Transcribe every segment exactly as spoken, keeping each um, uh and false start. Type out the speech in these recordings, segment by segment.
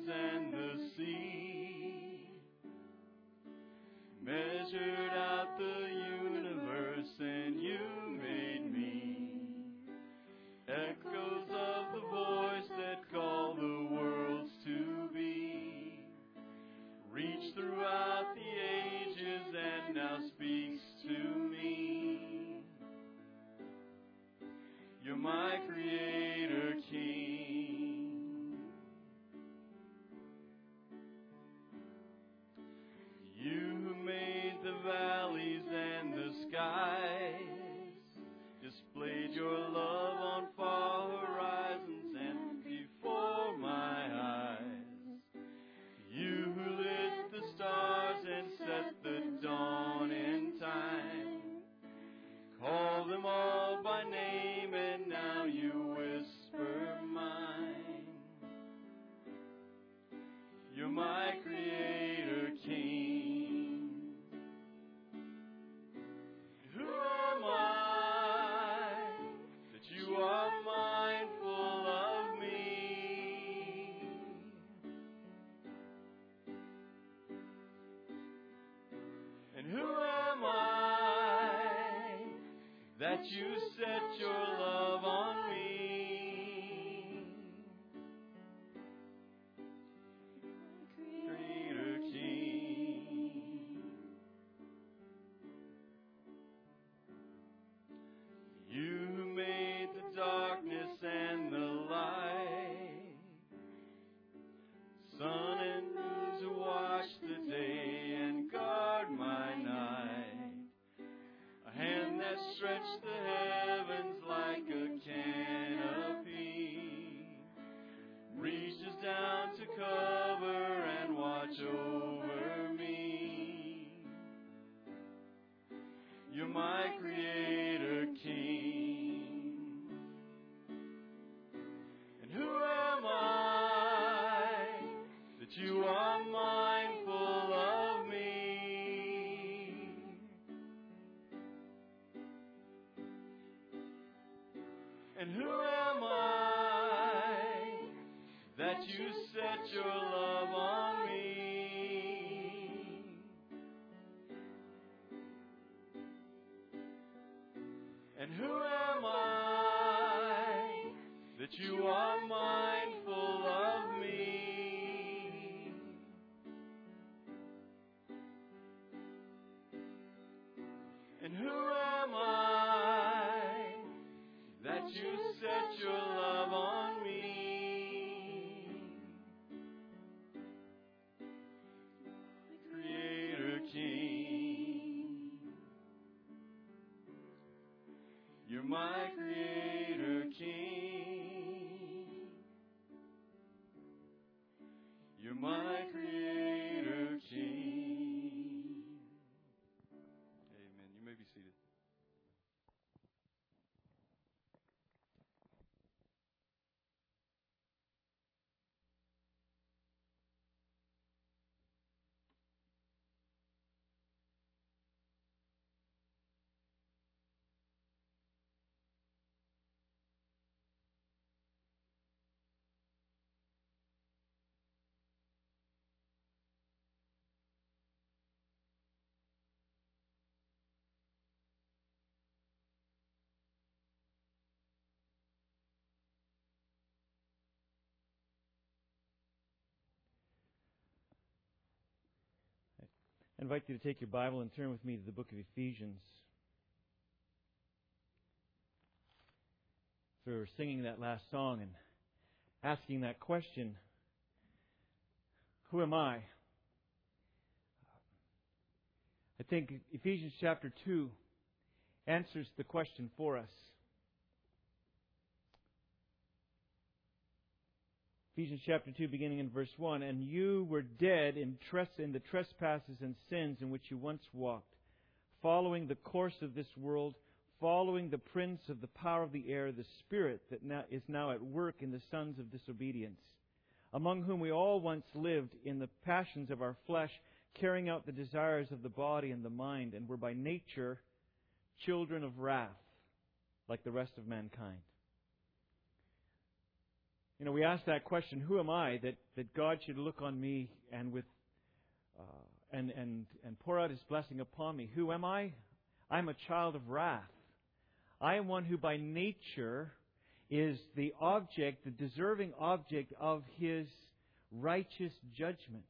and the sea, measured out the universe and you made me. Echoes of the voice that called the worlds to be, reached throughout the ages and now speaks to me. You're my Creator King. You who made the valleys and the skies, displayed your love on far horizons and before my eyes. You who lit the stars and set the dawn in time, call them all by name and now you whisper mine. You're my Creator King. Who am I that you are mindful of me? And who am I that you set your love on me? Creator King. You made the darkness and the light, sun and moon to watch the day and guard my night. A hand that stretched the heavens like a canopy, reaches down to cover and watch over me. You're my Creator King. And who am I that you are mindful of me? And who am I that you set your love on me? And who am I that you are mindful of me? And who am I that you set your love on me? Creator King. You're my Creator King. You're my Creator King. Amen. You may be seated. I invite you to take your Bible and turn with me to the book of Ephesians. So we were singing that last song and asking that question, who am I? I think Ephesians chapter two answers the question for us. Ephesians chapter two, beginning in verse one, and you were dead in, tres- in the trespasses and sins in which you once walked, following the course of this world, following the prince of the power of the air, the spirit that now is now at work in the sons of disobedience, among whom we all once lived in the passions of our flesh, carrying out the desires of the body and the mind, and were by nature children of wrath, like the rest of mankind. You know, we ask that question, who am I, that, that God should look on me and with uh, and, and, and pour out His blessing upon me. Who am I? I'm a child of wrath. I am one who by nature is the object, the deserving object of His righteous judgment.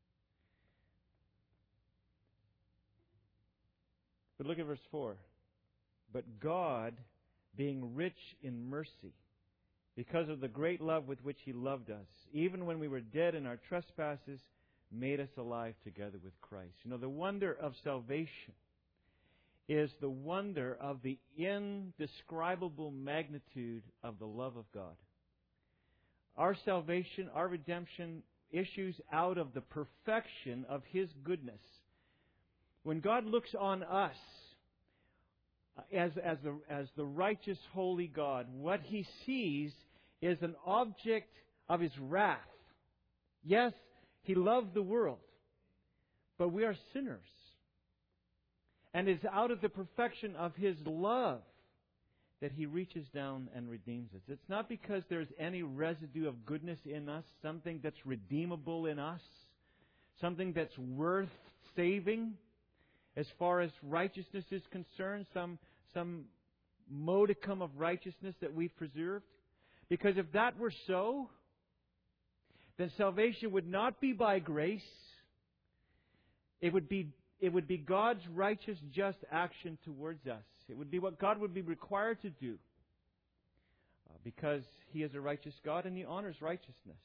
But look at verse four. But God, being rich in mercy, because of the great love with which He loved us, even when we were dead in our trespasses, made us alive together with Christ. You know, the wonder of salvation is the wonder of the indescribable magnitude of the love of God. Our salvation, our redemption, issues out of the perfection of His goodness. When God looks on us as, as, the, as the righteous, holy God, what He sees is an object of His wrath. Yes, He loved the world, but we are sinners. And it's out of the perfection of His love that He reaches down and redeems us. It's not because there's any residue of goodness in us, something that's redeemable in us, something that's worth saving as far as righteousness is concerned, some, some modicum of righteousness that we've preserved. Because if that were so, then salvation would not be by grace. It would be It would be God's righteous, just action towards us. It would be what God would be required to do. Uh, because He is a righteous God and He honors righteousness.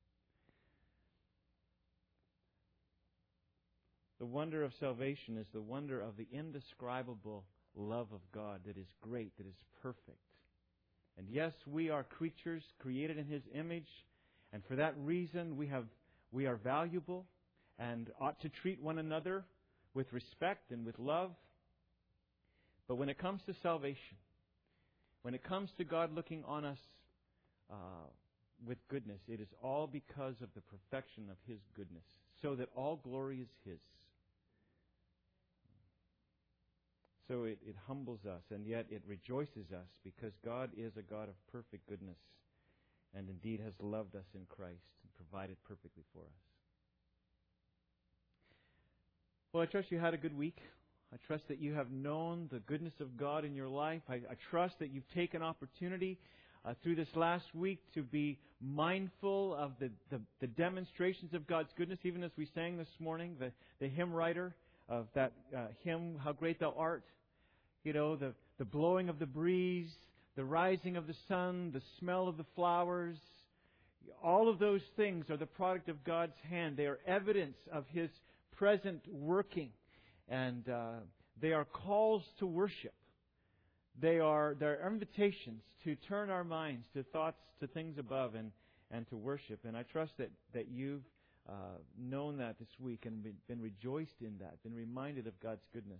The wonder of salvation is the wonder of the indescribable love of God that is great, that is perfect. And yes, we are creatures created in His image. And for that reason, we have we are valuable and ought to treat one another with respect and with love. But when it comes to salvation, when it comes to God looking on us uh, with goodness, it is all because of the perfection of His goodness, so that all glory is His. So it, it humbles us, and yet it rejoices us, because God is a God of perfect goodness, and indeed has loved us in Christ and provided perfectly for us. Well, I trust you had a good week. I trust that you have known the goodness of God in your life. I, I trust that you've taken opportunity uh, through this last week to be mindful of the, the, the demonstrations of God's goodness, even as we sang this morning, the, the hymn writer of that uh, hymn, How Great Thou Art. You know, the, the blowing of the breeze, the rising of the sun, the smell of the flowers. All of those things are the product of God's hand. They are evidence of His present working. And uh, they are calls to worship. They are they're invitations to turn our minds to thoughts, to things above, and, and to worship. And I trust that, that you've uh, known that this week and been, been rejoiced in that, been reminded of God's goodness.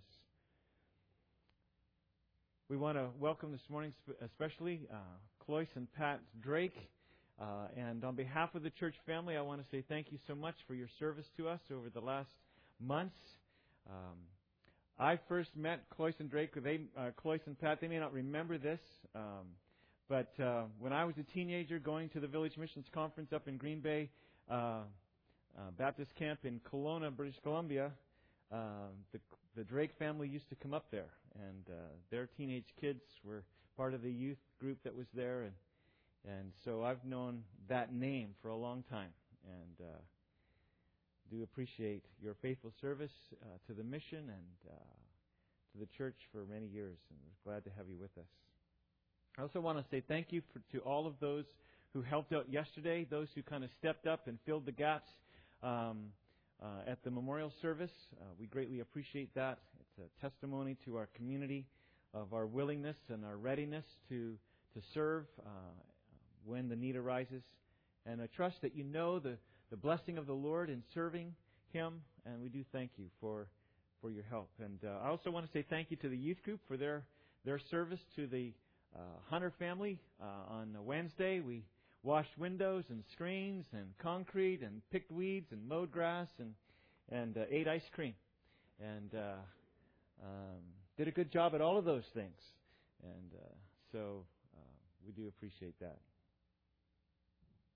We want to welcome this morning especially uh, Cloyce and Pat Drake. Uh, and on behalf of the church family, I want to say thank you so much for your service to us over the last months. Um, I first met Cloyce and Drake. They, uh, Cloyce and Pat, they may not remember this, um, but uh, when I was a teenager going to the Village Missions Conference up in Green Bay, uh, uh, Baptist camp in Kelowna, British Columbia, uh, the, the Drake family used to come up there, and uh, their teenage kids were part of the youth group that was there, and and so I've known that name for a long time, and uh, do appreciate your faithful service uh, to the mission and uh, to the church for many years, and we're glad to have you with us. I also want to say thank you for, to all of those who helped out yesterday, those who kind of stepped up and filled the gaps um, uh, at the memorial service. Uh, we greatly appreciate that. It's a testimony to our community of our willingness and our readiness to to serve uh, when the need arises. And I trust that you know the, the blessing of the Lord in serving Him, and we do thank you for for your help. And uh, I also want to say thank you to the youth group for their their service to the uh, Hunter family uh, on Wednesday. We washed windows and screens and concrete and picked weeds and mowed grass and and uh, ate ice cream and uh, um, did a good job at all of those things. And uh, so uh, we do appreciate that.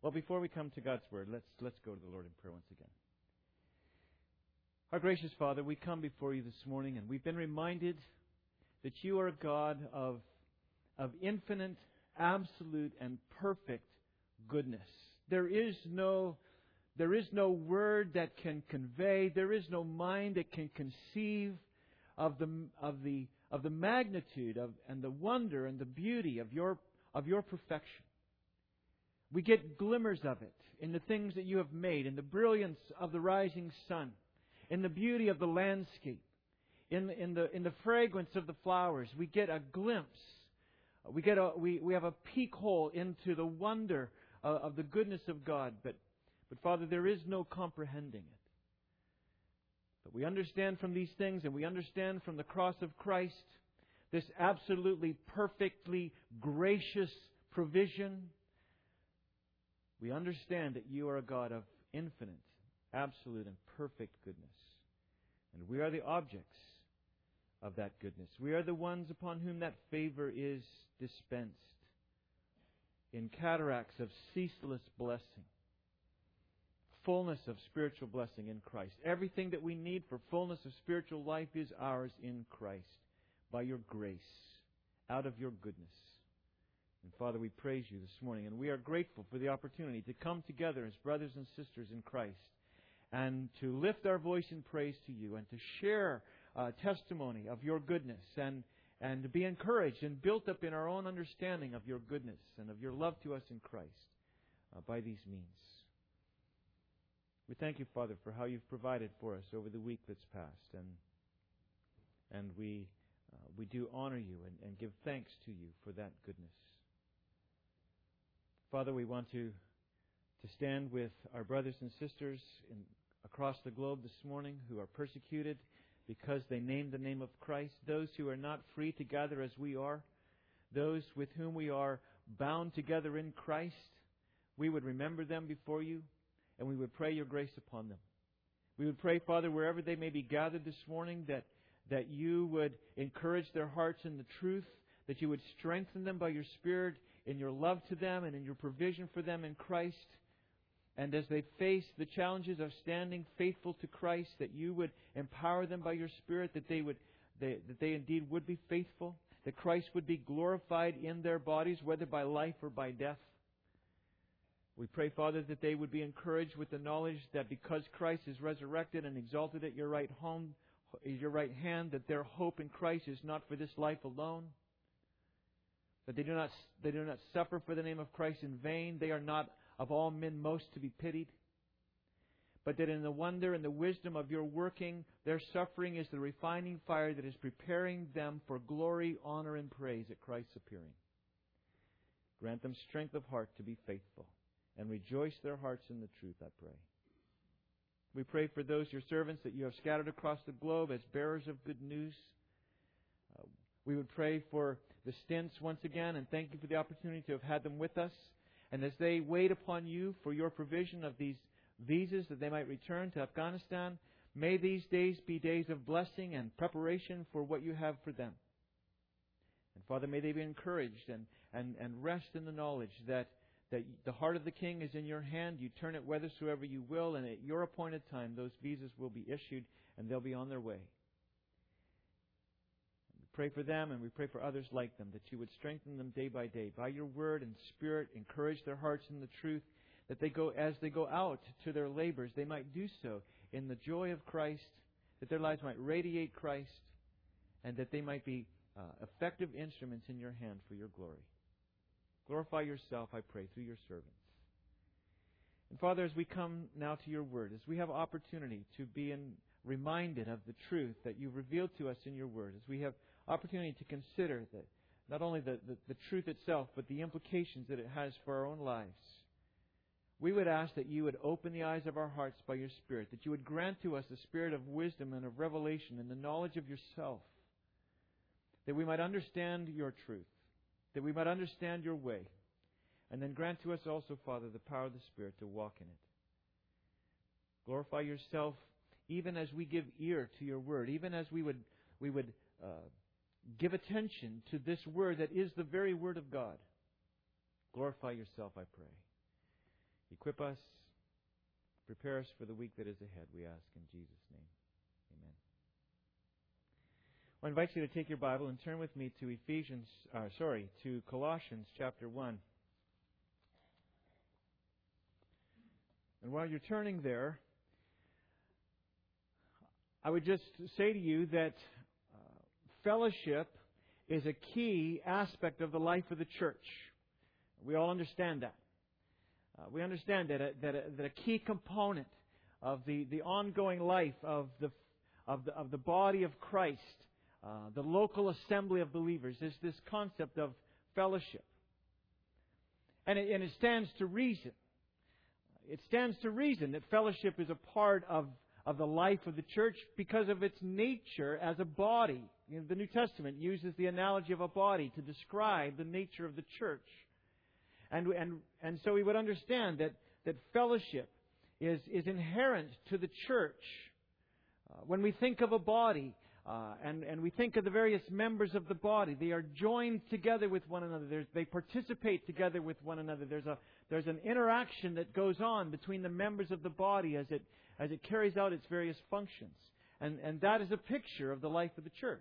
Well, before we come to God's Word, let's let's go to the Lord in prayer once again. Our gracious Father, we come before you this morning, and we've been reminded that you are a God of, of infinite, absolute, and perfect goodness. There is no there is no word that can convey, there is no mind that can conceive of the of the of the magnitude of and the wonder and the beauty of your of your perfection. We get glimmers of it in the things that you have made, in the brilliance of the rising sun, in the beauty of the landscape, in the, in the in the fragrance of the flowers. We get a glimpse. We get a we, we have a peek hole into the wonder of, of the goodness of God. But but Father, there is no comprehending it. But we understand from these things, and we understand from the cross of Christ, this absolutely perfectly gracious provision. We understand that you are a God of infinite, absolute, and perfect goodness. And we are the objects of that goodness. We are the ones upon whom that favor is dispensed in cataracts of ceaseless blessing, fullness of spiritual blessing in Christ. Everything that we need for fullness of spiritual life is ours in Christ, by your grace, out of your goodness. And Father, we praise you this morning, and we are grateful for the opportunity to come together as brothers and sisters in Christ and to lift our voice in praise to you and to share uh, testimony of your goodness and, and to be encouraged and built up in our own understanding of your goodness and of your love to us in Christ uh, by these means. We thank you, Father, for how you've provided for us over the week that's passed, and and we uh, we do honor you and, and give thanks to you for that goodness. Father, we want to to stand with our brothers and sisters in, across the globe this morning who are persecuted because they name the name of Christ, those who are not free to gather as we are, those with whom we are bound together in Christ. We would remember them before you, and we would pray your grace upon them. We would pray, Father, wherever they may be gathered this morning, that, that you would encourage their hearts in the truth, that you would strengthen them by your Spirit in your love to them and in your provision for them in Christ. And as they face the challenges of standing faithful to Christ, that you would empower them by your Spirit, that they would they, that they indeed would be faithful, that Christ would be glorified in their bodies, whether by life or by death. We pray, Father, that they would be encouraged with the knowledge that because Christ is resurrected and exalted at your right home, your right hand, that their hope in Christ is not for this life alone. That they do not they do not suffer for the name of Christ in vain. They are not of all men most to be pitied. But that in the wonder and the wisdom of your working, their suffering is the refining fire that is preparing them for glory, honor, and praise at Christ's appearing. Grant them strength of heart to be faithful, and rejoice their hearts in the truth, I pray. We pray for those, your servants, that you have scattered across the globe as bearers of good news. Uh, we would pray for the Stints once again, and thank you for the opportunity to have had them with us. And as they wait upon you for your provision of these visas that they might return to Afghanistan, may these days be days of blessing and preparation for what you have for them. And Father, may they be encouraged and, and, and rest in the knowledge that that the heart of the King is in your hand. You turn it whithersoever you will, and at your appointed time, those visas will be issued, and they'll be on their way. We pray for them, and we pray for others like them, that you would strengthen them day by day. By your word and Spirit, encourage their hearts in the truth, that they go as they go out to their labors, they might do so in the joy of Christ, that their lives might radiate Christ, and that they might be uh, effective instruments in your hand for your glory. Glorify yourself, I pray, through your servants. And Father, as we come now to your word, as we have opportunity to be in, reminded of the truth that you've revealed to us in your word, as we have opportunity to consider that not only the, the, the truth itself, but the implications that it has for our own lives, we would ask that you would open the eyes of our hearts by your Spirit, that you would grant to us the spirit of wisdom and of revelation and the knowledge of yourself, that we might understand your truth, that we might understand your way. And then grant to us also, Father, the power of the Spirit to walk in it. Glorify yourself even as we give ear to your word, even as we would we would uh, give attention to this word that is the very word of God. Glorify yourself, I pray. Equip us, prepare us for the week that is ahead, we ask in Jesus' name. Amen. I invite you to take your Bible and turn with me to Ephesians, uh, sorry, to Colossians chapter one. And while you're turning there, I would just say to you that uh, fellowship is a key aspect of the life of the church. We all understand that. Uh, we understand that a, that, a, that a key component of the, the ongoing life of the of the of the body of Christ, uh, the local assembly of believers, is this concept of fellowship. And it, and it stands to reason. It stands to reason that fellowship is a part of, of the life of the church because of its nature as a body. You know, the New Testament uses the analogy of a body to describe the nature of the church. And and and so we would understand that, that fellowship is, is inherent to the church. Uh, when we think of a body, uh, and, and we think of the various members of the body, they are joined together with one another. There's, they participate together with one another. There's a there's an interaction that goes on between the members of the body as it as it carries out its various functions. And and that is a picture of the life of the church.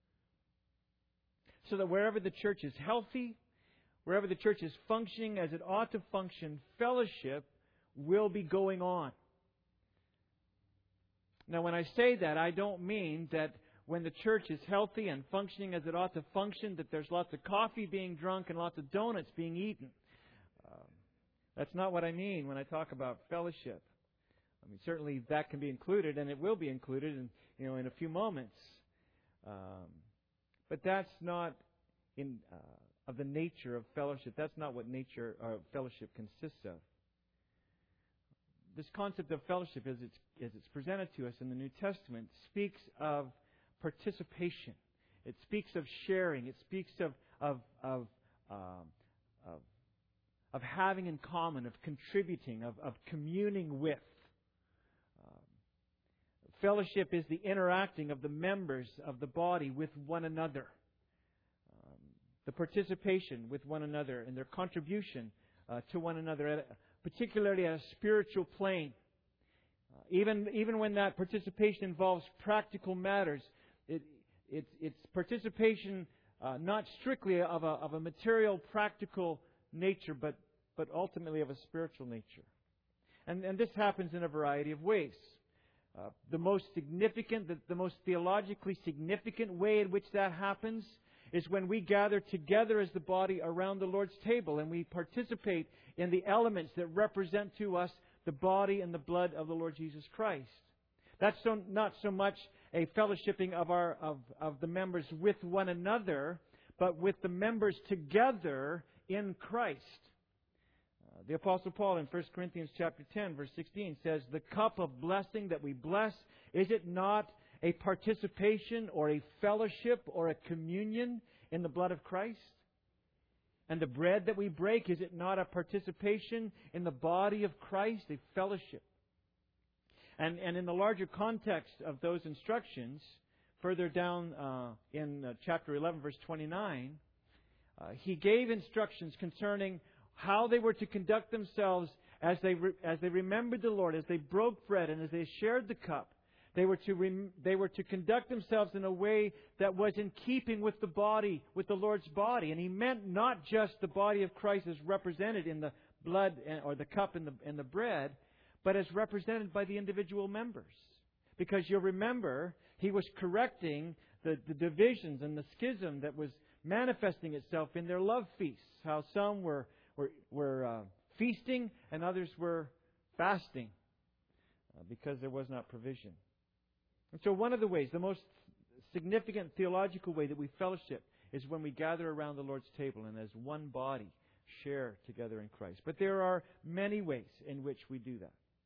So that wherever the church is healthy, wherever the church is functioning as it ought to function, fellowship will be going on. Now, when I say that, I don't mean that when the church is healthy and functioning as it ought to function, that there's lots of coffee being drunk and lots of donuts being eaten. Um, that's not what I mean when I talk about fellowship. I mean, certainly that can be included, and it will be included in, you know, in a few moments. Um, but that's not in uh, of the nature of fellowship. That's not what nature or fellowship consists of. This concept of fellowship, as it's, as it's presented to us in the New Testament, speaks of participation. It speaks of sharing. It speaks of of of um, of, of having in common, of contributing, of, of communing with. Um, fellowship is the interacting of the members of the body with one another. Um, the participation with one another and their contribution uh, to one another, at, particularly at a spiritual plane. Uh, even even when that participation involves practical matters, it, it it's participation uh, not strictly of a of a material, practical nature, but but ultimately of a spiritual nature. And and this happens in a variety of ways. Uh, the most significant, the, the most theologically significant way in which that happens is when we gather together as the body around the Lord's table and we participate in the elements that represent to us the body and the blood of the Lord Jesus Christ. That's so, not so much a fellowshipping of our of, of the members with one another, but with the members together in Christ. Uh, the Apostle Paul in First Corinthians chapter ten, verse sixteen says, "The cup of blessing that we bless, is it not a participation or a fellowship or a communion in the blood of Christ? And the bread that we break, is it not a participation in the body of Christ, a fellowship?" And, and in the larger context of those instructions, further down uh, in uh, chapter eleven, verse twenty-nine, uh, he gave instructions concerning how they were to conduct themselves as they re- as they remembered the Lord, as they broke bread and as they shared the cup. They were to rem- they were to conduct themselves in a way that was in keeping with the body, with the Lord's body. And he meant not just the body of Christ as represented in the blood and, or the cup and the, and the bread, but as represented by the individual members. Because you'll remember, he was correcting the, the divisions and the schism that was manifesting itself in their love feasts. How some were, were, were uh, feasting and others were fasting uh, because there was not provision. And so one of the ways, the most significant theological way that we fellowship is when we gather around the Lord's table and as one body share together in Christ. But there are many ways in which we do that.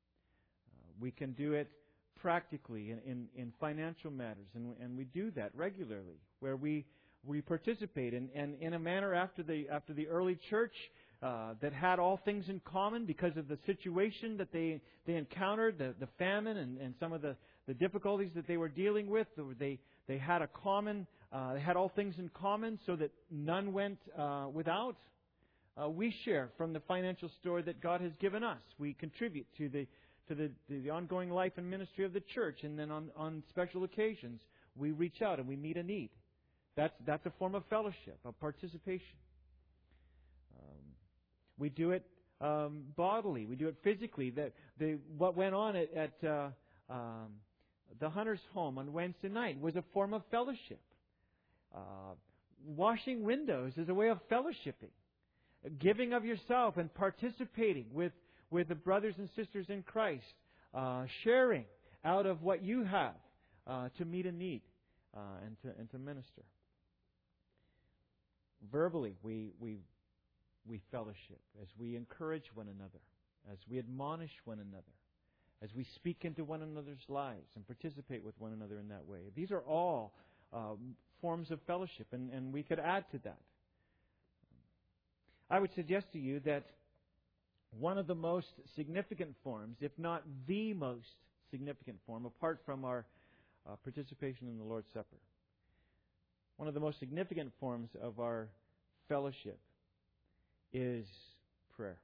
Uh, we can do it practically in, in, in financial matters, and, and we do that regularly, where we we participate in, and in a manner after the after the early church uh, that had all things in common because of the situation that they they encountered, the, the famine and, and some of the, the difficulties that they were dealing with. They they had a common, uh, they had all things in common, so that none went uh, without. uh, we share from the financial store that God has given us. We contribute to the to the, to the ongoing life and ministry of the church. And then on, on special occasions, we reach out and we meet a need. That's, that's a form of fellowship, of participation. Um, we do it um, bodily. We do it physically. That the what went on at, at uh, um, the Hunter's home on Wednesday night was a form of fellowship. Uh, washing windows is a way of fellowshipping. Giving of yourself and participating with, with the brothers and sisters in Christ. Uh, sharing out of what you have uh, to meet a need uh, and to and to minister. Verbally, we we we fellowship as we encourage one another, as we admonish one another, as we speak into one another's lives and participate with one another in that way. These are all um, forms of fellowship, and, and we could add to that. I would suggest to you that one of the most significant forms, if not the most significant form, apart from our uh, participation in the Lord's Supper, one of the most significant forms of our fellowship is prayer.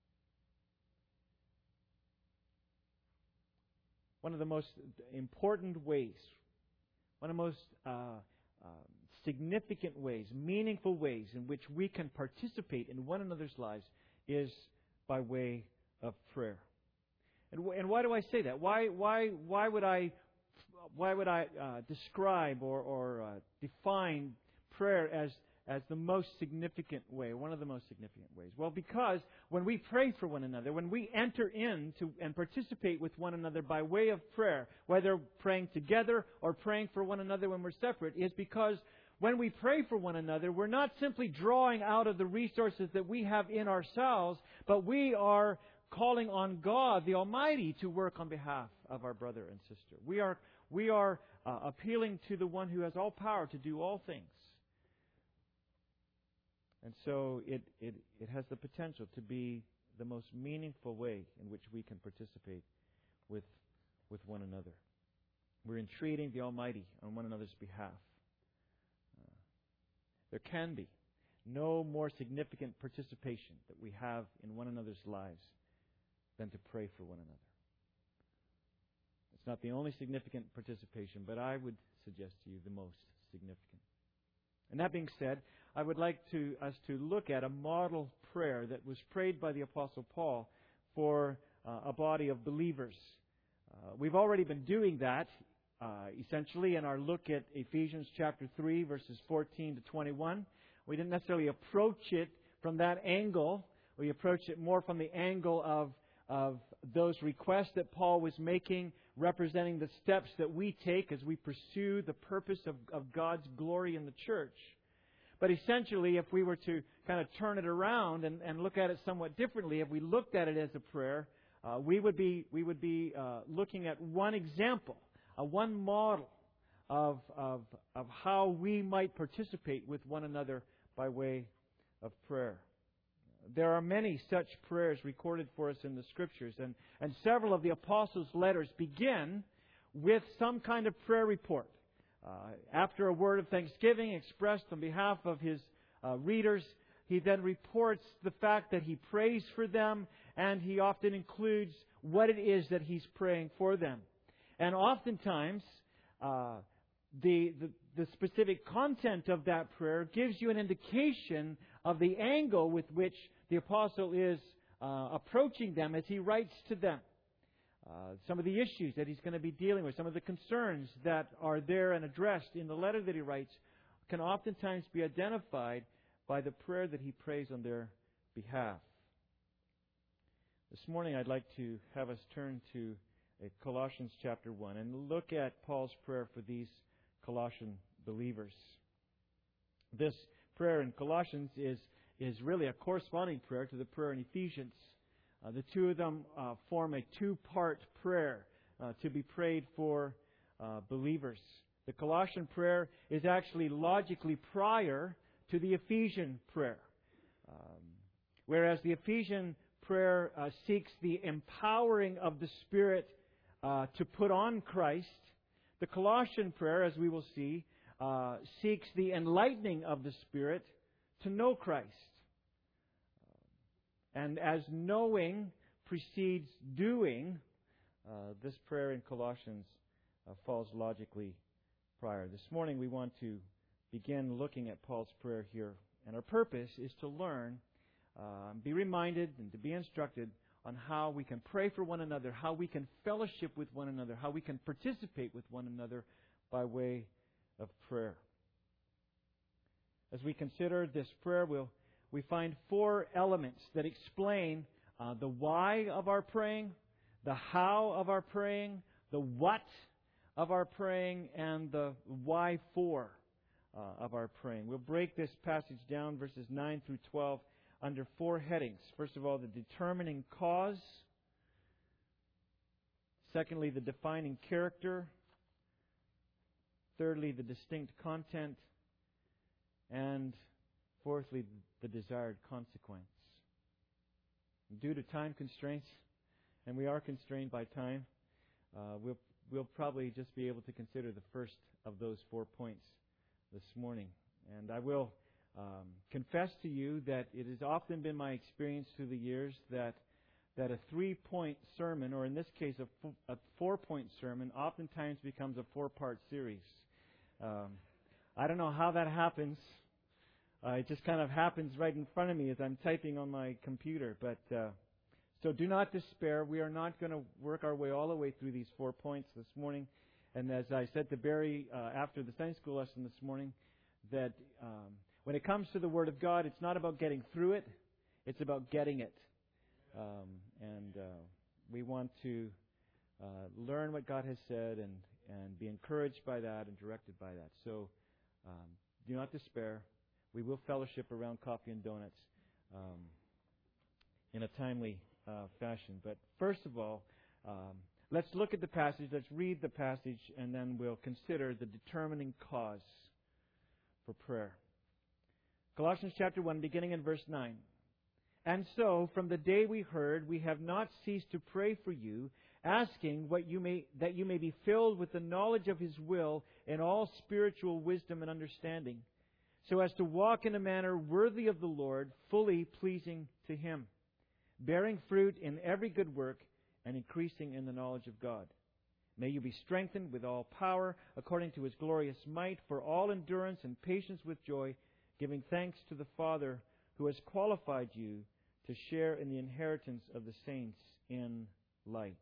One of the most important ways, one of the most uh, uh, significant ways, meaningful ways in which we can participate in one another's lives is by way of prayer. And, w- and why do I say that? Why why why would I why would I uh, describe or, or uh, define prayer as as the most significant way, one of the most significant ways? Well, because when we pray for one another, when we enter into and participate with one another by way of prayer, whether praying together or praying for one another when we're separate, is because when we pray for one another, we're not simply drawing out of the resources that we have in ourselves, but we are calling on God, the Almighty, to work on behalf of our brother and sister. We are we are uh, appealing to the one who has all power to do all things. And so it, it, it has the potential to be the most meaningful way in which we can participate with, with one another. We're entreating the Almighty on one another's behalf. Uh, there can be no more significant participation that we have in one another's lives than to pray for one another. It's not the only significant participation, but I would suggest to you the most significant. And that being said, I would like to us to look at a model prayer that was prayed by the Apostle Paul for uh, a body of believers. Uh, we've already been doing that, uh, essentially, in our look at Ephesians chapter three, verses fourteen to twenty-one. We didn't necessarily approach it from that angle. We approached it more from the angle of, of those requests that Paul was making, representing the steps that we take as we pursue the purpose of, of God's glory in the church. But essentially, if we were to kind of turn it around and, and look at it somewhat differently, if we looked at it as a prayer, uh, we would be we would be uh, looking at one example, uh, one model of, of of how we might participate with one another by way of prayer. There are many such prayers recorded for us in the Scriptures, and, and several of the Apostles' letters begin with some kind of prayer report. Uh, after a word of thanksgiving expressed on behalf of his uh, readers, he then reports the fact that he prays for them, and he often includes what it is that he's praying for them. And oftentimes, uh, the, the, the specific content of that prayer gives you an indication of the angle with which the apostle is uh, approaching them as he writes to them. Uh, some of the issues that he's going to be dealing with, some of the concerns that are there and addressed in the letter that he writes can oftentimes be identified by the prayer that he prays on their behalf. This morning I'd like to have us turn to uh, Colossians chapter one and look at Paul's prayer for these Colossian believers. This prayer in Colossians is, is really a corresponding prayer to the prayer in Ephesians. Uh, the two of them uh, form a two-part prayer uh, to be prayed for uh, believers. The Colossian prayer is actually logically prior to the Ephesian prayer. Um, whereas the Ephesian prayer uh, seeks the empowering of the Spirit uh, to put on Christ, the Colossian prayer, as we will see, uh, seeks the enlightening of the Spirit to know Christ. And as knowing precedes doing, uh, this prayer in Colossians uh, falls logically prior. This morning we want to begin looking at Paul's prayer here. And our purpose is to learn, uh, be reminded and to be instructed on how we can pray for one another, how we can fellowship with one another, how we can participate with one another by way of prayer. As we consider this prayer, we'll, we find four elements that explain uh, the why of our praying, the how of our praying, the what of our praying, and the why for uh, of our praying. We'll break this passage down, verses nine through twelve, under four headings. First of all, the determining cause. Secondly, the defining character. Thirdly, the distinct content. And fourthly, the desired consequence. Due to time constraints, and we are constrained by time, uh, we'll, we'll probably just be able to consider the first of those four points this morning. And I will um, confess to you that it has often been my experience through the years that that a three-point sermon, or in this case a, f- a four-point sermon, oftentimes becomes a four-part series. Um, I don't know how that happens. Uh, it just kind of happens right in front of me as I'm typing on my computer. But uh, so do not despair. We are not going to work our way all the way through these four points this morning. And as I said to Barry uh, after the Sunday school lesson this morning, that um, when it comes to the Word of God, it's not about getting through it. It's about getting it. Um, and uh, we want to uh, learn what God has said and, and be encouraged by that and directed by that. So um, do not despair. We will fellowship around coffee and donuts um, in a timely uh, fashion. But first of all, um, let's look at the passage. Let's read the passage, and then we'll consider the determining cause for prayer. Colossians chapter one, beginning in verse nine. And so, from the day we heard, we have not ceased to pray for you, asking what you may, that you may be filled with the knowledge of His will in all spiritual wisdom and understanding, so as to walk in a manner worthy of the Lord, fully pleasing to Him, bearing fruit in every good work and increasing in the knowledge of God. May you be strengthened with all power according to His glorious might, for all endurance and patience with joy, giving thanks to the Father who has qualified you to share in the inheritance of the saints in light.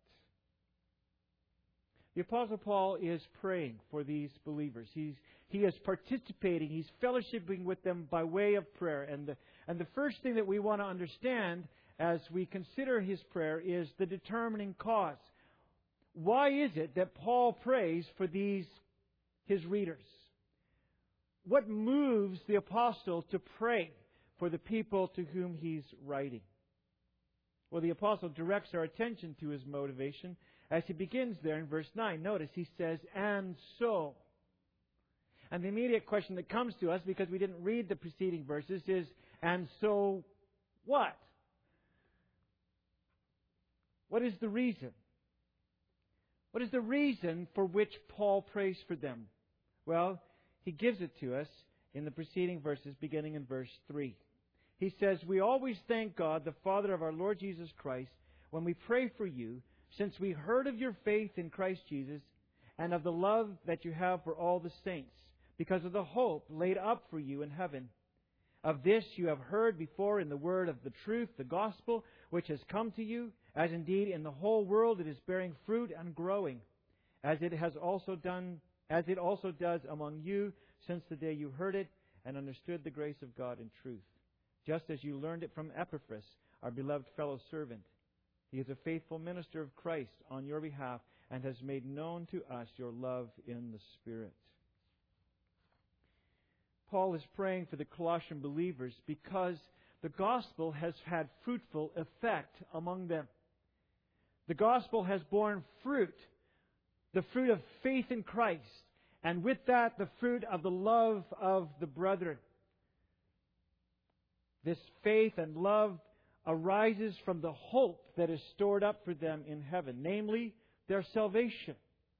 The Apostle Paul is praying for these believers. He's, he is participating. He's fellowshipping with them by way of prayer. And the, and the first thing that we want to understand as we consider his prayer is the determining cause. Why is it that Paul prays for these, his readers? What moves the apostle to pray for the people to whom he's writing? Well, the apostle directs our attention to his motivation as he begins there in verse nine. Notice he says, and so. And the immediate question that comes to us, because we didn't read the preceding verses, is, and so what? What is the reason? What is the reason for which Paul prays for them? Well, he gives it to us in the preceding verses, beginning in verse three. He says, we always thank God, the Father of our Lord Jesus Christ, when we pray for you, since we heard of your faith in Christ Jesus and of the love that you have for all the saints, because of the hope laid up for you in heaven. Of this you have heard before in the word of the truth, the gospel, which has come to you, as indeed in the whole world it is bearing fruit and growing, as it has also done, as it also does among you since the day you heard it and understood the grace of God in truth. Just as you learned it from Epaphras, our beloved fellow servant. He is a faithful minister of Christ on your behalf and has made known to us your love in the Spirit. Paul is praying for the Colossian believers because the gospel has had fruitful effect among them. The gospel has borne fruit, the fruit of faith in Christ, and with that the fruit of the love of the brethren. This faith and love arises from the hope that is stored up for them in heaven, namely their salvation.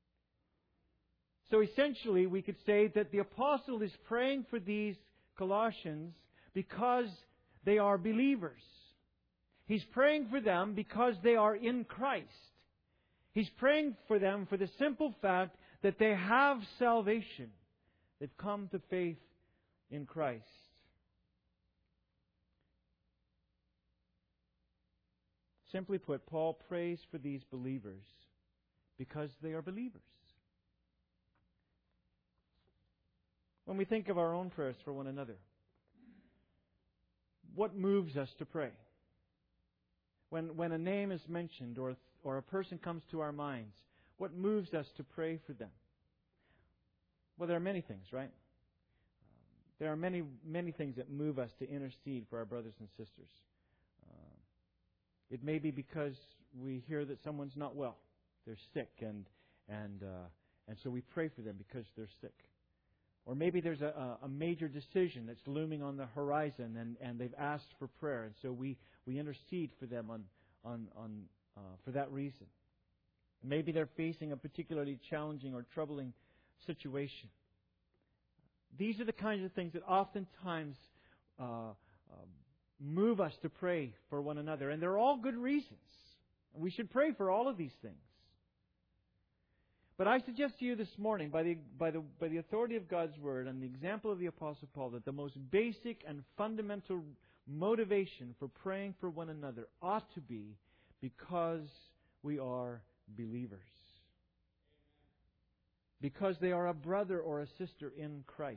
So essentially we could say that the apostle is praying for these Colossians because they are believers. He's praying for them because they are in Christ. He's praying for them for the simple fact that they have salvation. They've come to faith in Christ. Simply put, Paul prays for these believers because they are believers. When we think of our own prayers for one another, what moves us to pray? When when a name is mentioned or or a person comes to our minds, what moves us to pray for them? Well, there are many things, right? There are many many things that move us to intercede for our brothers and sisters. Uh, it may be because we hear that someone's not well, they're sick, and and uh, and so we pray for them because they're sick. Or maybe there's a, a major decision that's looming on the horizon, and, and they've asked for prayer, and so we, we intercede for them on on on uh, for that reason. Maybe they're facing a particularly challenging or troubling situation. These are the kinds of things that oftentimes uh, uh, move us to pray for one another, and they're all good reasons. We should pray for all of these things. But I suggest to you this morning, by the, by, the, by the authority of God's Word and the example of the Apostle Paul, that the most basic and fundamental motivation for praying for one another ought to be because we are believers. Because they are a brother or a sister in Christ.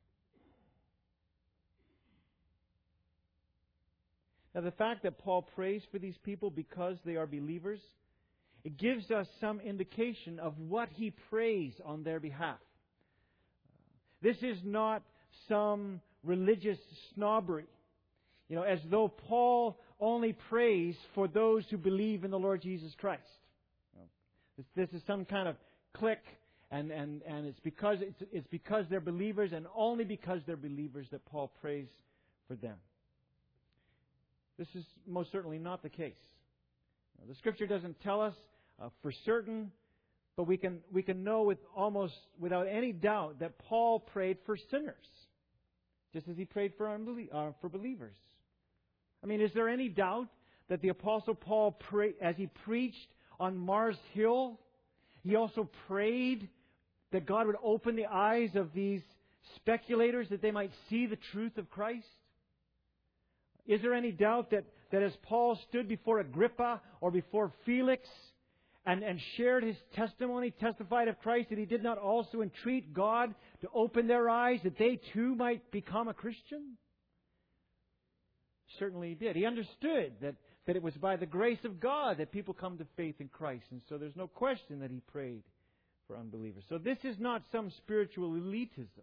Now, the fact that Paul prays for these people because they are believers, it gives us some indication of what he prays on their behalf. This is not some religious snobbery. You know, as though Paul only prays for those who believe in the Lord Jesus Christ. This, this is some kind of clique, and, and, and it's because it's, it's because they're believers, and only because they're believers that Paul prays for them. This is most certainly not the case. The Scripture doesn't tell us uh, for certain, but we can we can know with almost without any doubt that Paul prayed for sinners, just as he prayed for unbelie- uh, for believers. I mean, is there any doubt that the Apostle Paul, pray, as he preached on Mars Hill, he also prayed that God would open the eyes of these speculators that they might see the truth of Christ? Is there any doubt that, that as Paul stood before Agrippa or before Felix and, and shared his testimony, testified of Christ, that he did not also entreat God to open their eyes that they too might become a Christian? Certainly he did. He understood that, that it was by the grace of God that people come to faith in Christ. And so there's no question that he prayed for unbelievers. So this is not some spiritual elitism,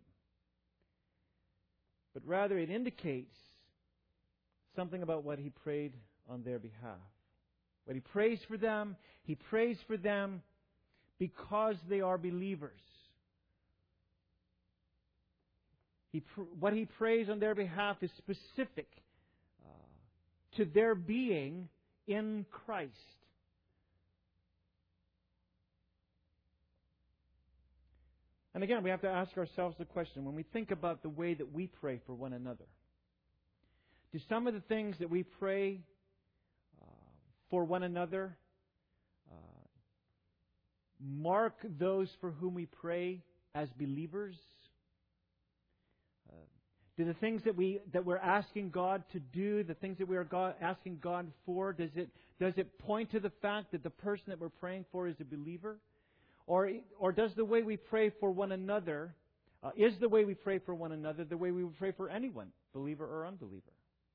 but rather it indicates something about what he prayed on their behalf. When he prays for them, he prays for them because they are believers. He, what he prays on their behalf is specific uh, to their being in Christ. And again, we have to ask ourselves the question, when we think about the way that we pray for one another, do some of the things that we pray uh, for one another uh, mark those for whom we pray as believers? Uh, do the things that we that we're asking God to do, the things that we are God, asking God for, does it does it point to the fact that the person that we're praying for is a believer, or or does the way we pray for one another uh, is the way we pray for one another the way we would pray for anyone, believer or unbeliever?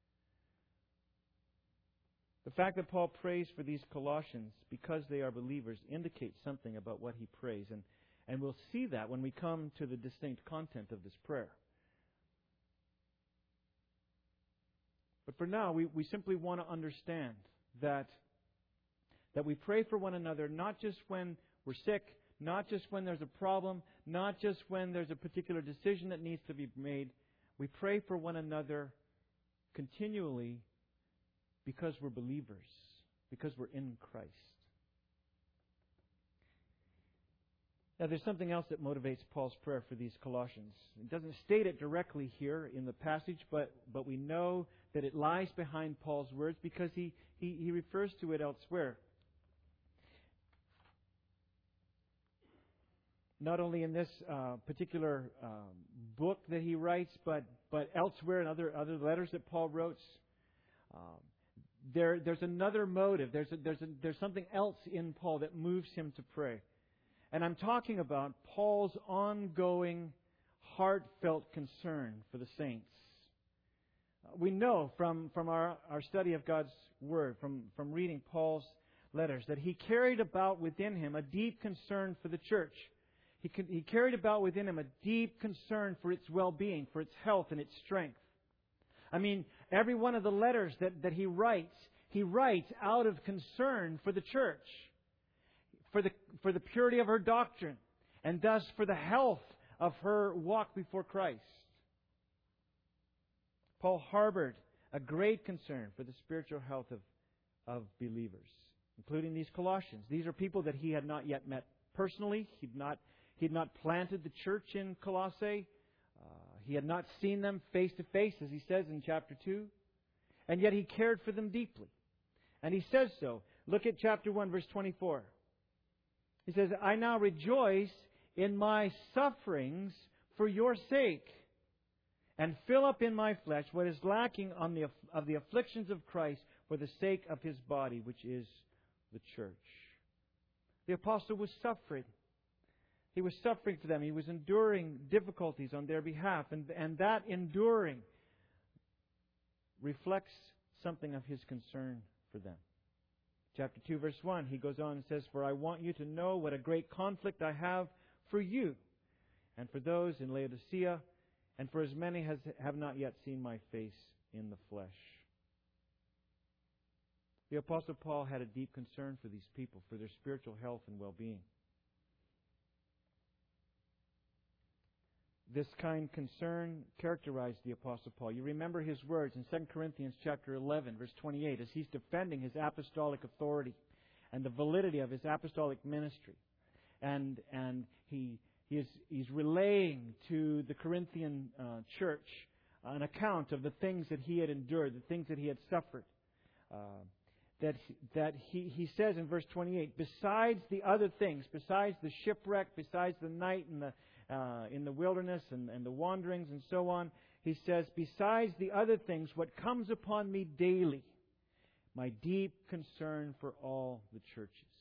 The fact that Paul prays for these Colossians because they are believers indicates something about what he prays. And, and we'll see that when we come to the distinct content of this prayer. But for now, we, we simply want to understand that, that we pray for one another not just when we're sick, not just when there's a problem, not just when there's a particular decision that needs to be made. We pray for one another continually because we're believers, because we're in Christ. Now, there's something else that motivates Paul's prayer for these Colossians. It doesn't state it directly here in the passage, but, but we know that it lies behind Paul's words because he, he, he refers to it elsewhere. Not only in this uh, particular um, book that he writes, but, but elsewhere in other, other letters that Paul wrote. Um, there, there's another motive. There's, a, there's, a, there's something else in Paul that moves him to pray. And I'm talking about Paul's ongoing, heartfelt concern for the saints. We know from, from our, our study of God's Word, from, from reading Paul's letters, that he carried about within him a deep concern for the church. He, he carried about within him a deep concern for its well-being, for its health and its strength. I mean, every one of the letters that, that he writes, he writes out of concern for the church, for the, for the purity of her doctrine, and thus for the health of her walk before Christ. Paul harbored a great concern for the spiritual health of, of believers, including these Colossians. These are people that he had not yet met personally. He'd not, he'd not planted the church in Colossae. Uh, he had not seen them face to face, as he says in chapter two. And yet he cared for them deeply. And he says so. Look at chapter one, verse twenty-four. He says, I now rejoice in my sufferings for your sake, and fill up in my flesh what is lacking on the, of the afflictions of Christ for the sake of His body, which is the church. The apostle was suffering. He was suffering for them. He was enduring difficulties on their behalf. And, and that enduring reflects something of his concern for them. Chapter two, verse one, he goes on and says, For I want you to know what a great conflict I have for you, and for those in Laodicea, and for as many as have not yet seen my face in the flesh. The Apostle Paul had a deep concern for these people, for their spiritual health and well-being. This kind of concern characterized the Apostle Paul. You remember his words in Second Corinthians chapter eleven, verse twenty-eight, as he's defending his apostolic authority and the validity of his apostolic ministry. And and he, he is, he's relaying to the Corinthian uh, church an account of the things that he had endured, the things that he had suffered. Uh, that that he, he says in verse twenty-eight, besides the other things, besides the shipwreck, besides the night and the Uh, in the wilderness and, and the wanderings and so on, he says, besides the other things, what comes upon me daily, my deep concern for all the churches.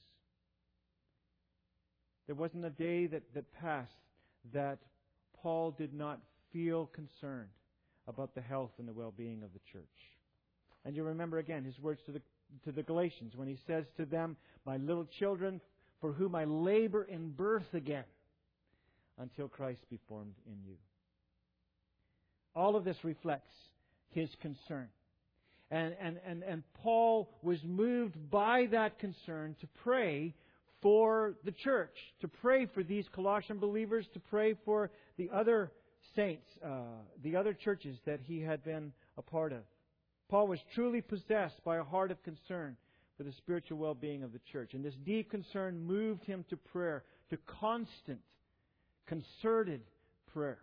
There wasn't a day that, that passed that Paul did not feel concerned about the health and the well-being of the church. And you remember again his words to the, to the Galatians when he says to them, my little children, for whom I labor in birth again, until Christ be formed in you. All of this reflects his concern. And, and, and, and Paul was moved by that concern to pray for the church, to pray for these Colossian believers, to pray for the other saints, uh, the other churches that he had been a part of. Paul was truly possessed by a heart of concern for the spiritual well-being of the church. And this deep concern moved him to prayer, to constant, concerted prayer.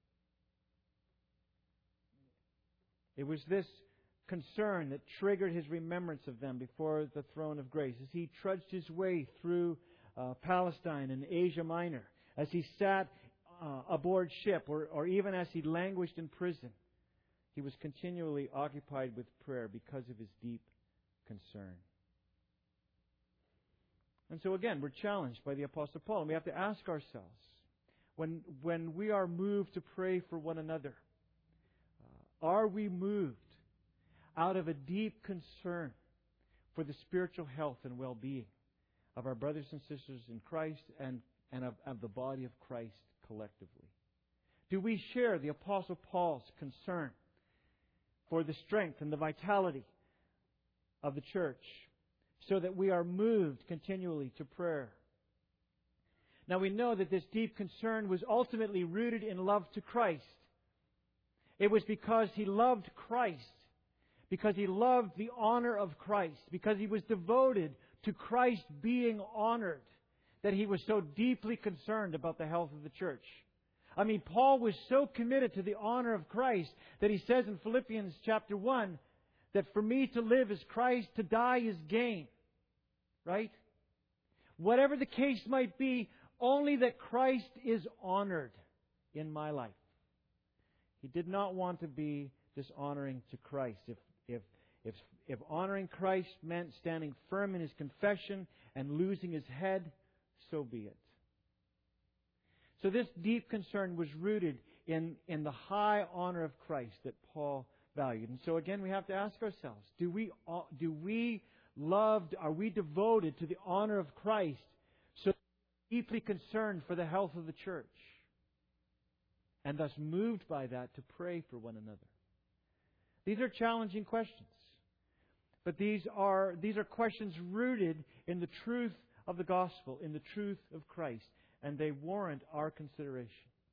It was this concern that triggered his remembrance of them before the throne of grace as he trudged his way through uh, Palestine and Asia Minor, as he sat uh, aboard ship, or, or even as he languished in prison. He was continually occupied with prayer because of his deep concern. And so again, we're challenged by the Apostle Paul, and we have to ask ourselves, When when we are moved to pray for one another, uh, are we moved out of a deep concern for the spiritual health and well-being of our brothers and sisters in Christ and, and of, of the body of Christ collectively? Do we share the Apostle Paul's concern for the strength and the vitality of the church so that we are moved continually to prayer? Now we know that this deep concern was ultimately rooted in love to Christ. It was because he loved Christ, because he loved the honor of Christ, because he was devoted to Christ being honored, that he was so deeply concerned about the health of the church? I mean, Paul was so committed to the honor of Christ that he says in Philippians chapter one that for me to live is Christ, to die is gain. Right? Whatever the case might be, only that Christ is honored in my life. He did not want to be dishonoring to Christ. If if if if honoring Christ meant standing firm in his confession and losing his head, so be it. So this deep concern was rooted in, in the high honor of Christ that Paul valued. And so again, we have to ask ourselves, do we do we love, are we devoted to the honor of Christ, so deeply concerned for the health of the church, and thus moved by that to pray for one another? These are challenging questions. But these are these are questions rooted in the truth of the gospel, in the truth of Christ, and they warrant our consideration.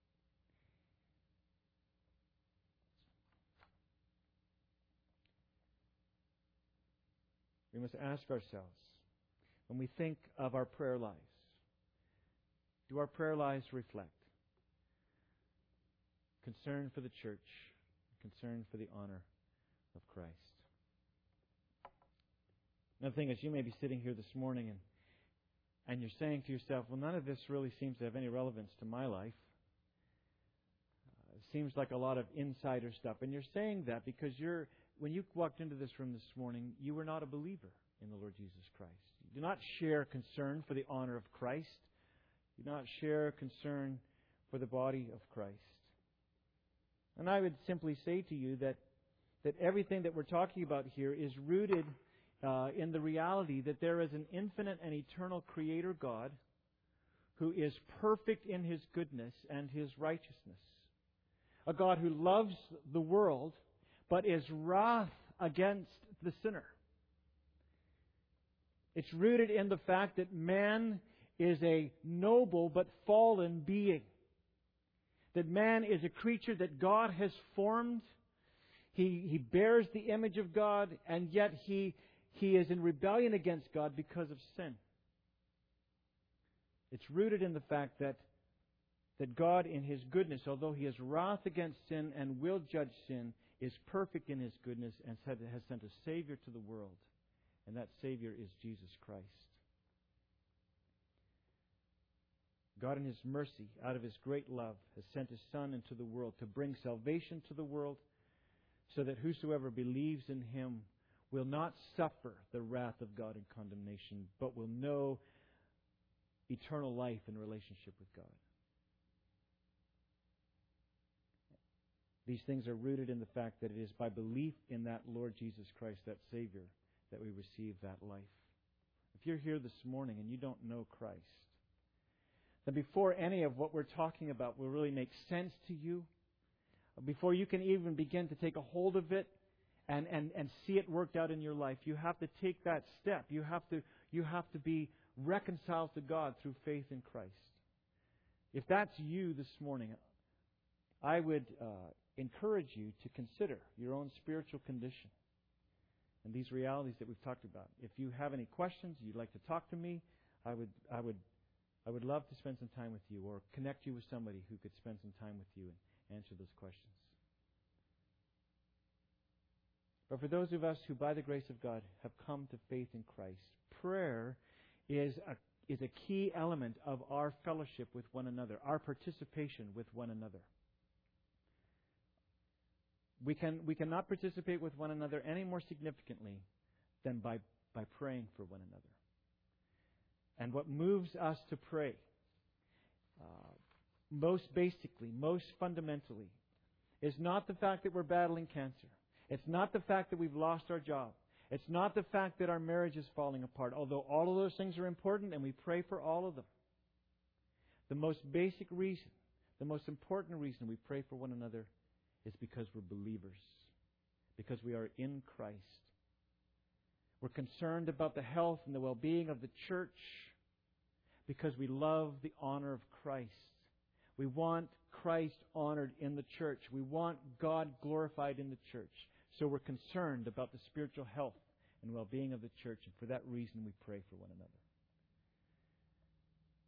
We must ask ourselves, when we think of our prayer lives, do our prayer lives reflect concern for the church, concern for the honor of Christ? Another thing is, you may be sitting here this morning and and you're saying to yourself, well, none of this really seems to have any relevance to my life. Uh, it seems like a lot of insider stuff. And you're saying that because you're, when you walked into this room this morning, you were not a believer in the Lord Jesus Christ. You do not share concern for the honor of Christ. You do not share concern for the body of Christ. And I would simply say to you that, that everything that we're talking about here is rooted Uh, in the reality that there is an infinite and eternal Creator God who is perfect in His goodness and His righteousness. A God who loves the world but is wrath against the sinner. It's rooted in the fact that man is a noble but fallen being. That man is a creature that God has formed. He, he bears the image of God, and yet he He is in rebellion against God because of sin. It's rooted in the fact that, that God in His goodness, although He has wrath against sin and will judge sin, is perfect in His goodness and has sent a Savior to the world. And that Savior is Jesus Christ. God in His mercy, out of His great love, has sent His Son into the world to bring salvation to the world, so that whosoever believes in Him will not suffer the wrath of God and condemnation, but will know eternal life in relationship with God. These things are rooted in the fact that it is by belief in that Lord Jesus Christ, that Savior, that we receive that life. If you're here this morning and you don't know Christ, then before any of what we're talking about will really make sense to you, before you can even begin to take a hold of it, And, and, and see it worked out in your life, you have to take that step. You have to you have to be reconciled to God through faith in Christ. If that's you this morning, I would uh, encourage you to consider your own spiritual condition and these realities that we've talked about. If you have any questions, you'd like to talk to me, I would I would I would love to spend some time with you, or connect you with somebody who could spend some time with you and answer those questions. But for those of us who, by the grace of God, have come to faith in Christ, prayer is a, is a key element of our fellowship with one another, our participation with one another. We can we cannot participate with one another any more significantly than by, by praying for one another. And what moves us to pray, uh, most basically, most fundamentally, is not the fact that we're battling cancer. It's not the fact that we've lost our job. It's not the fact that our marriage is falling apart, although all of those things are important and we pray for all of them. The most basic reason, the most important reason we pray for one another is because we're believers, because we are in Christ. We're concerned about the health and the well-being of the church because we love the honor of Christ. We want Christ honored in the church. We want God glorified in the church. So we're concerned about the spiritual health and well-being of the church, and for that reason we pray for one another.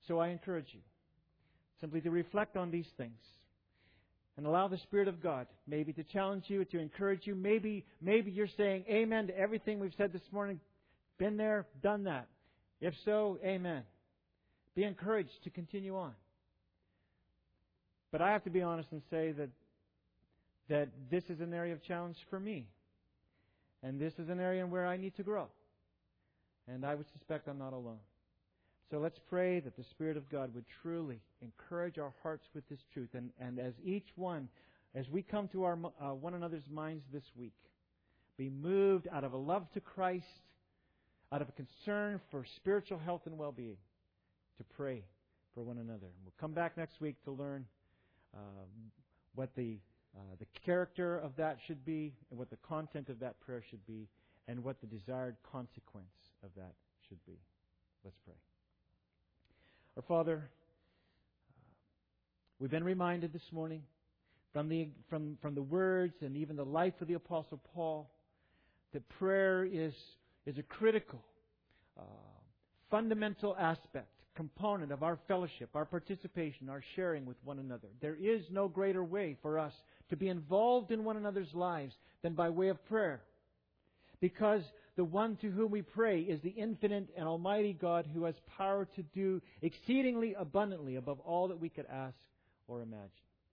So I encourage you simply to reflect on these things and allow the Spirit of God maybe to challenge you, to encourage you. Maybe, maybe you're saying amen to everything we've said this morning. Been there, done that. If so, amen. Be encouraged to continue on. But I have to be honest and say that that this is an area of challenge for me. And this is an area where I need to grow. And I would suspect I'm not alone. So let's pray that the Spirit of God would truly encourage our hearts with this truth. And, and as each one, as we come to our uh, one another's minds this week, be moved out of a love to Christ, out of a concern for spiritual health and well-being, to pray for one another. And we'll come back next week to learn uh, what the uh, the character of that should be, and what the content of that prayer should be, and what the desired consequence of that should be. Let's pray. Our Father, uh, we've been reminded this morning from the from from the words and even the life of the Apostle Paul that prayer is is a critical, uh, fundamental aspect, component of our fellowship, our participation, our sharing with one another. There is no greater way for us to be involved in one another's lives than by way of prayer. Because the one to whom we pray is the infinite and almighty God who has power to do exceedingly abundantly above all that we could ask or imagine.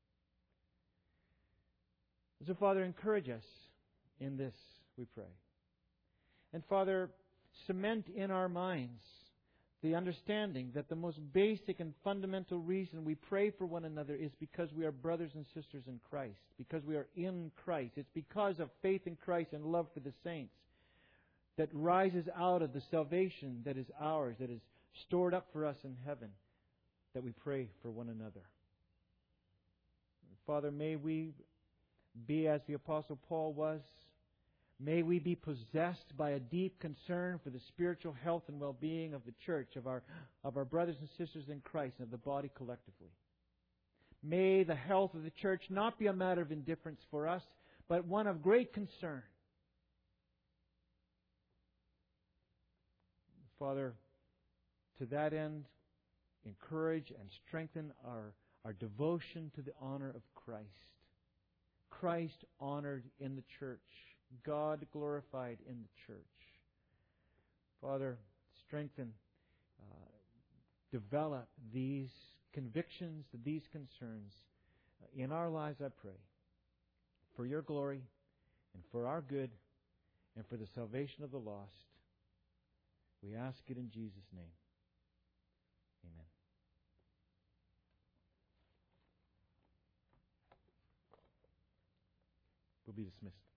So, Father, encourage us in this, we pray. And, Father, cement in our minds the understanding that the most basic and fundamental reason we pray for one another is because we are brothers and sisters in Christ, because we are in Christ. It's because of faith in Christ and love for the saints that rises out of the salvation that is ours, that is stored up for us in heaven, that we pray for one another. Father, may we be as the Apostle Paul was. May we be possessed by a deep concern for the spiritual health and well-being of the church, of our, of our brothers and sisters in Christ, and of the body collectively. May the health of the church not be a matter of indifference for us, but one of great concern. Father, to that end, encourage and strengthen our, our devotion to the honor of Christ. Christ honored in the church. God glorified in the church. Father, strengthen, uh, develop these convictions, these concerns in our lives, I pray, for your glory and for our good and for the salvation of the lost. We ask it in Jesus' name. Amen. We'll be dismissed.